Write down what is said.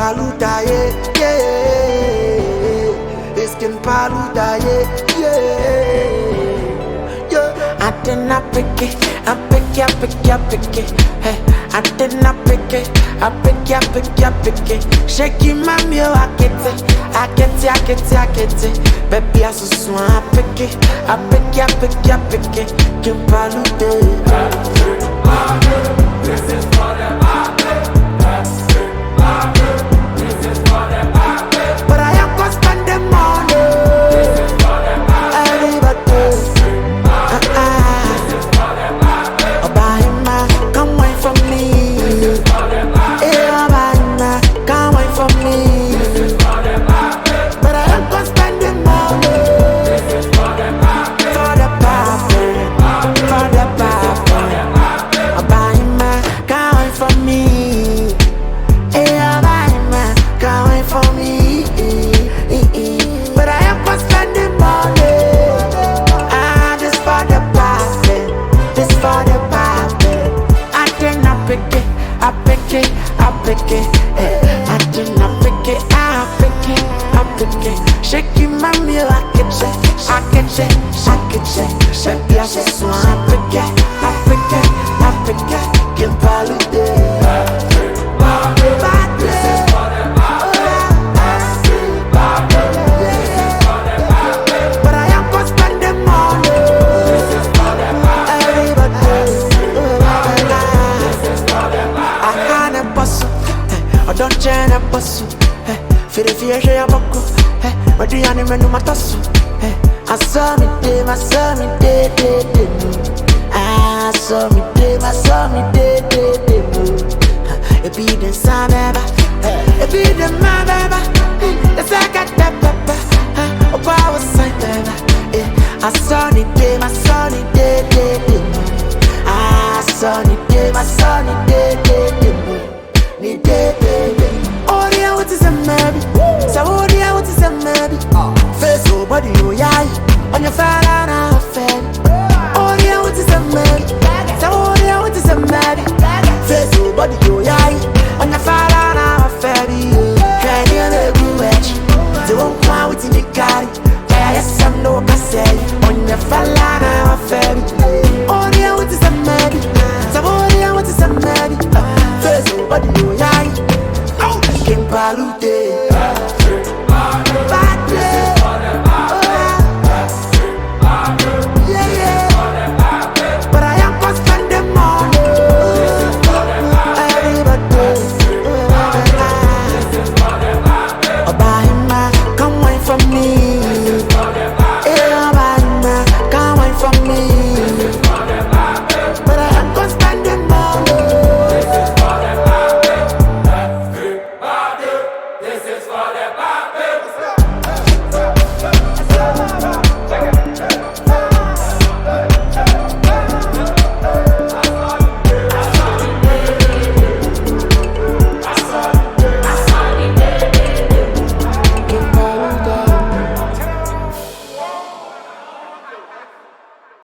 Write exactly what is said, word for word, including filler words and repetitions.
Paluta, yeah, yeah. It's King Paluta, yeah, yeah, yeah. I did not pick it, I pick it, I pick it, I pick it. Hey, I did not pick it, I pick it, I pick it, I pick it. Shaking my meal, I get it, I get it, I get it, I get it. Baby, I so swan, I pick it, I pick it, I pick it, I pick it. King Paluta. This is for the party. This is for the party. But I am gonna spend the money. This is for the party. Everybody. Uh-uh. This is for the party. Obama, come wait for me. This is for the party. Yeah, Obama, come wait for me. This is for the party. But I am gonna spend the money. This is for the party. For the party. For the party. Obama, come wait for me. Yeah, Obama, come wait for me. But I am gonna spend the money. Ah, this for the party. This for the party. I did not pick it. I pick it. I pick it. Eh, I did not pick it. I pick it. I pick it. Shaking my meal, I get it. I get it. I get it. Baby, I just want to pick it. I pick it. I pick it. King Paluta. This is for the party. This is for the party. But I am gonna spend the money. This is for the party. Everybody. This is for the party. I can't bustle. I don't change a bustle. Feel the fear, she a buckle. But the animal no matter so. I saw me day, I saw me day, day, day. I saw me day, I saw me day, day, day. It be the sun, baby. It be the man, baby. The second step, baby. Oh, power sign, baby. I saw the day, my sunny day, day, day. Ah, sunny day, my sunny day, day, day. Ni day, day, day. Oh, yeah, what is a maybe? So, oh, yeah, what is a maybe? Face, oh, body, oh, yeah. On your fire, and I'm fan. Oh, yeah, what is a maybe? So, oh, yeah, what is a maybe? Face, oh, body, oh, yeah. On your fire, and I'm fan. Can't you make me wet? They won't come with the car. Yes, I'm no say. On your fire, and I'm fan. Oh, yeah, what is a maybe? So, oh, yeah, what is a maybe? Face, oh, body, oh, yeah. King Paluta. This is for